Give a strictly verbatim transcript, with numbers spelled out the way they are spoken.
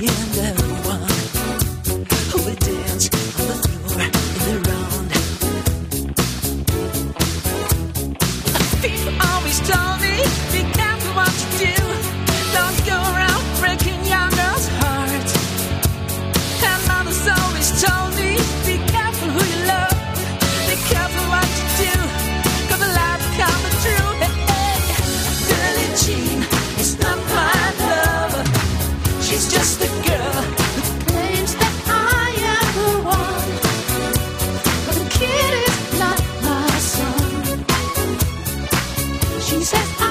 and everyone who would dance on the floor in the round. People always told me, be careful what you do. Don't go around breaking young girls' hearts. And mothers always told me, be careful who you love. Be careful what you do, 'cause the life coming true. Hey, hey. Billie Jean is not my lover. She's just a girl who claims that I am the one. But the kid is not my son. She says